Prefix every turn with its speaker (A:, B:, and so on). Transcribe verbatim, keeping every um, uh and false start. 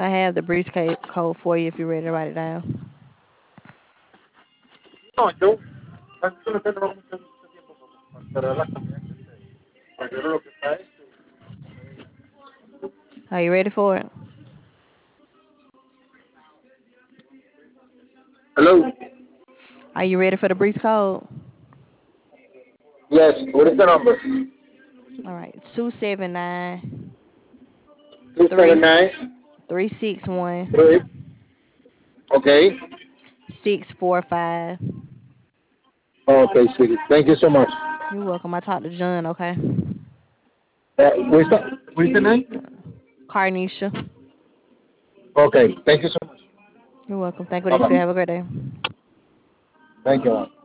A: I have the breach ca- code for you if you're ready to write it down.
B: No, yo, eso no tengo mucho, mucho tiempo para esperar la comida que esté. Pero lo que está es que...
A: Are you ready for it?
B: Hello?
A: Are you ready for the breach code?
B: Yes, what is the number?
A: All right, two seven nine three
B: two seven nine
A: three six one
B: three. Okay.
A: six four five.
B: Okay, sweetie. Thank you so much.
A: You're welcome. I talked to John. Okay.
B: Uh, what's the, what's the name?
A: Carnisha.
B: Okay, thank you so much.
A: You're welcome. Thank you. You
B: Bye-bye.
A: have a great day.
B: Thank you.